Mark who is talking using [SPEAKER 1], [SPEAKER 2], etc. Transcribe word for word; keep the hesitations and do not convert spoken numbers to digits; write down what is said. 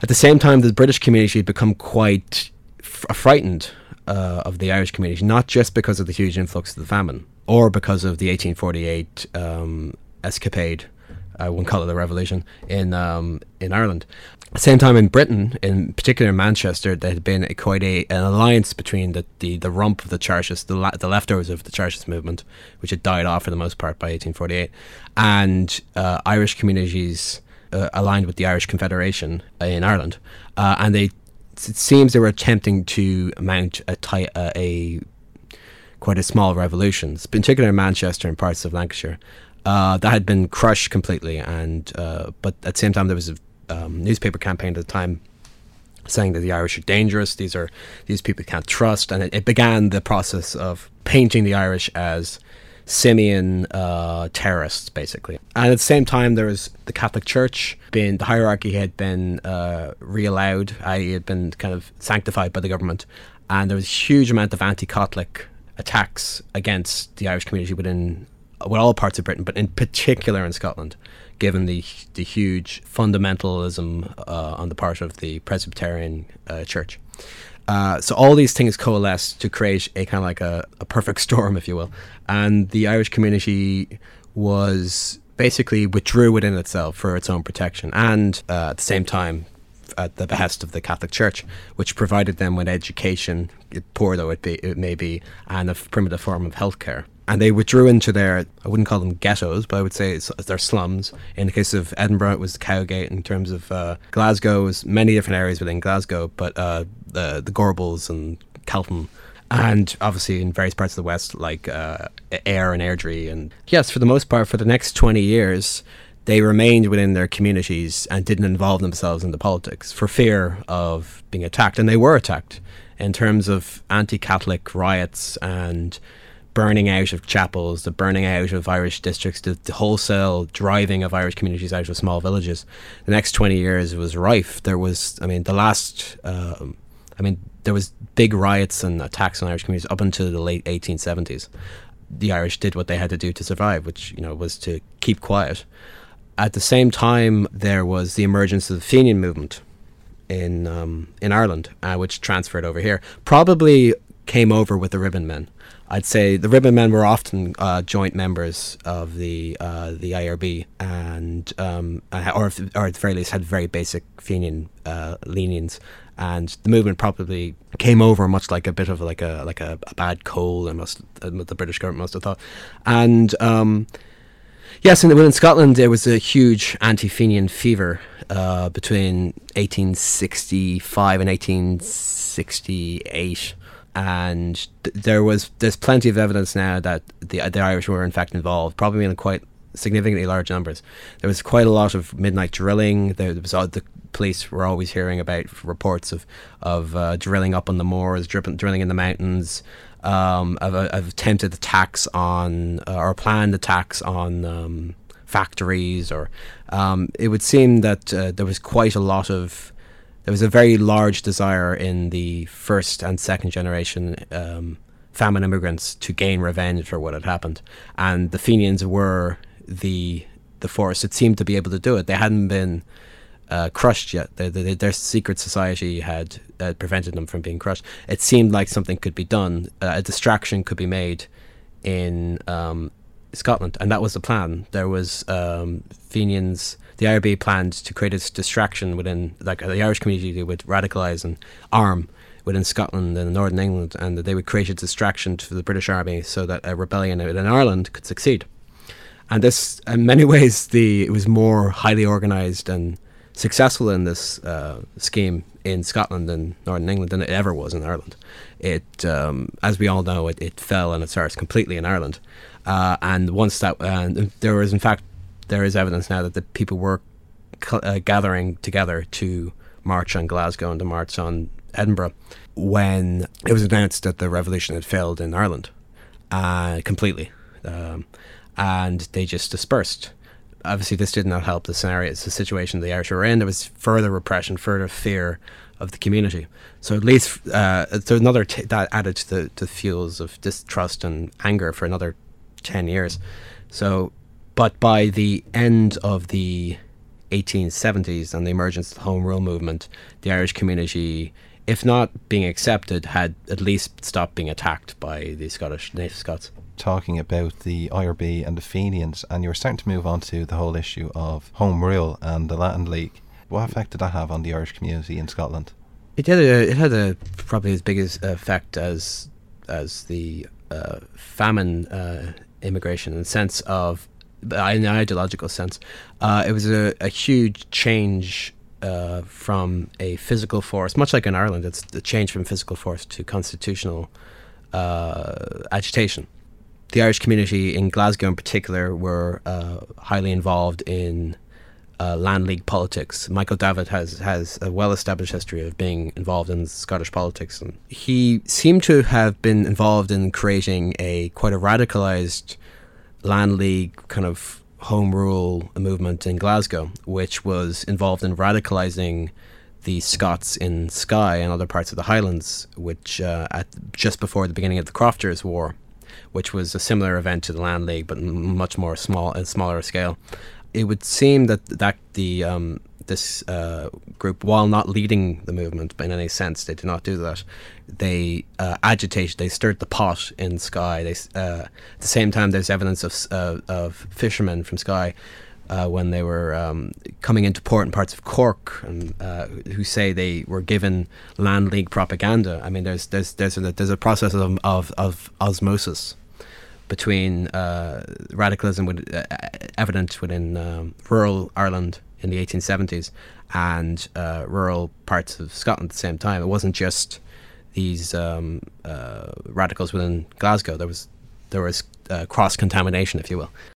[SPEAKER 1] At the same time, the British community had become quite f- frightened uh, of the Irish community, not just because of the huge influx of the famine or because of the eighteen forty-eight um, escapade, I wouldn't call it a revolution, in um, in Ireland. At the same time, in Britain, in particular in Manchester, there had been a, quite a, an alliance between the, the, the rump of the Chartists, the, la- the leftovers of the Chartist movement, which had died off for the most part by eighteen forty-eight, and uh, Irish communities uh, aligned with the Irish Confederation in Ireland. Uh, and they, it seems they were attempting to mount a, ti- uh, a quite a small revolution, particularly in Manchester and parts of Lancashire. Uh, that had been crushed completely, and uh, but at the same time there was a um, newspaper campaign at the time saying that the Irish are dangerous. These are these people you can't trust, and it, it began the process of painting the Irish as simian uh, terrorists, basically. And at the same time, there was the Catholic Church. Being the hierarchy had been uh, re-allowed, that is, had been kind of sanctified by the government, and there was a huge amount of anti-Catholic attacks against the Irish community within well, all parts of Britain, but in particular in Scotland, given the the huge fundamentalism uh, on the part of the Presbyterian uh, Church. Uh, so all these things coalesced to create a kind of like a, a perfect storm, if you will. And the Irish community was basically withdrew within itself for its own protection, and uh, at the same time at the behest of the Catholic Church, which provided them with education, poor though it, be, it may be, and a primitive form of healthcare. And they withdrew into their, I wouldn't call them ghettos, but I would say it's, it's their slums. In the case of Edinburgh, it was Cowgate. In terms of uh, Glasgow, it was many different areas within Glasgow, but uh, the, the Gorbals and Calton. And obviously in various parts of the West, like uh, Ayr and Airdrie. And yes, for the most part, for the next twenty years, they remained within their communities and didn't involve themselves into politics for fear of being attacked. And they were attacked in terms of anti-Catholic riots and burning out of chapels, the burning out of Irish districts, the, the wholesale driving of Irish communities out of small villages. The next twenty years was rife. There was, I mean, the last, uh, I mean, there was big riots and attacks on Irish communities up until the late eighteen seventies. The Irish did what they had to do to survive, which, you know, was to keep quiet. At the same time, there was the emergence of the Fenian movement in um, in Ireland, uh, which transferred over here. Probably came over with the Ribbon Men. I'd say the Ribbon Men were often uh, joint members of the uh, the I R B, and um, or, if, or at the very least had very basic Fenian uh, leanings. And the movement probably came over much like a bit of like a like a, a bad cold, and must uh, the British government must have thought. And um, yes, and in Scotland there was a huge anti-Fenian fever uh, between eighteen sixty-five and eighteen sixty-eight. And th- there was there's plenty of evidence now that the the Irish were in fact involved, probably in quite significantly large numbers. There was quite a lot of midnight drilling. There, there was uh, the police were always hearing about reports of of uh, drilling up on the moors, drilling, drilling in the mountains, um, of, of attempted attacks on uh, or planned attacks on um, factories. Or um, it would seem that uh, there was quite a lot of. There was a very large desire in the first and second generation um, famine immigrants to gain revenge for what had happened, and the Fenians were the the force that seemed to be able to do it. They hadn't been uh, crushed yet. They, they, their secret society had uh, prevented them from being crushed. It seemed like something could be done. Uh, a distraction could be made in um, Scotland, and that was the plan. There was um, Fenians. The I R B planned to create a distraction within, like, the Irish community would radicalise and arm within Scotland and Northern England, and that they would create a distraction to the British Army so that a rebellion in Ireland could succeed. And this, in many ways, the it was more highly organised and successful in this uh, scheme in Scotland and Northern England than it ever was in Ireland. It, um, as we all know, it, it fell on its arse completely in Ireland. Uh, and once that, uh, there was in fact, there is evidence now that the people were uh, gathering together to march on Glasgow and to march on Edinburgh when it was announced that the revolution had failed in Ireland uh, completely. Um, and they just dispersed. Obviously, this did not help the scenario. It's the situation the Irish were in. There was further repression, further fear of the community. So at least uh, so another t- that added to the to fuels of distrust and anger for another ten years. So. But by the end of the eighteen seventies and the emergence of the Home Rule movement, the Irish community, if not being accepted, had at least stopped being attacked by the Scottish native Scots.
[SPEAKER 2] Talking about the I R B and the Fenians, and you were starting to move on to the whole issue of Home Rule and the Land League. What effect did that have on the Irish community in Scotland? It
[SPEAKER 1] had a, it had a probably as big as effect as as the uh, famine uh, immigration, in the sense of, in an ideological sense. Uh, it was a, a huge change uh, from a physical force, much like in Ireland. It's the change from physical force to constitutional uh, agitation. The Irish community in Glasgow in particular were uh, highly involved in uh, Land League politics. Michael Davitt has, has a well-established history of being involved in Scottish politics, and he seemed to have been involved in creating a quite a radicalised Land League kind of home rule movement in Glasgow, which was involved in radicalising the Scots in Skye and other parts of the Highlands, which uh, at just before the beginning of the Crofters War, which was a similar event to the Land League, but m- much more small, a smaller scale. It would seem that that the um, this uh, group, while not leading the movement in any sense, they did not do that. They uh, agitated, they stirred the pot in Skye. They, uh, at the same time, there's evidence of uh, of fishermen from Skye uh, when they were um, coming into port in parts of Cork, and uh, who say they were given Land League propaganda. I mean, there's there's there's a, there's a process of of, of osmosis between uh, radicalism with, uh, evident within um, rural Ireland in the eighteen seventies and uh, rural parts of Scotland at the same time. It wasn't just these um, uh, radicals within Glasgow. There was there was uh, cross contamination, if you will.